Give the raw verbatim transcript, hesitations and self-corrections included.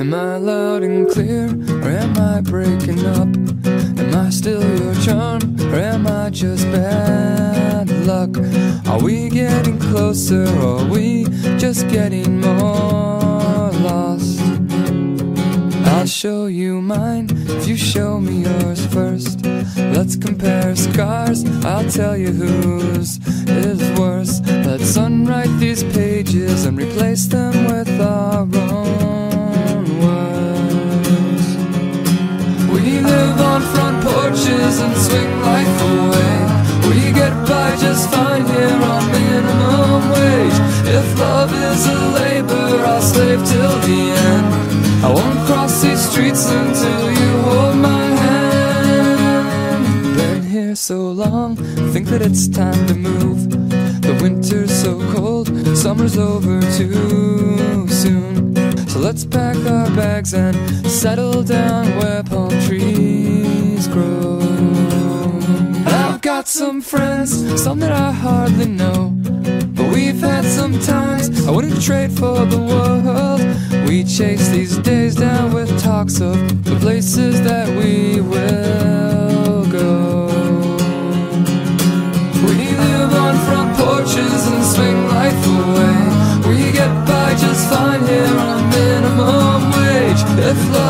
Am I loud and clear, or am I breaking up? Am I still your charm, or am I just bad luck? Are we getting closer, or are we just getting more lost? I'll show you mine if you show me yours first. Let's compare scars, I'll tell you whose is worse. Let's unwrite these pages and replace them with our own words. We live on front porches and swing life away. We get by just fine here on minimum wage. If love is a labor, I'll slave till the end. I won't cross these streets until you hold my hand. Been here so long, think that it's time to move. The winter's so cold, summer's over too soon. So let's pack our bags and settle down where palm trees grow. I've got some friends, some that I hardly know, but we've had some times I wouldn't trade for the world. We chase these days down with talks of the places that we will go. We live on front porches and swing life away. We get by just fine here on minimum wage. If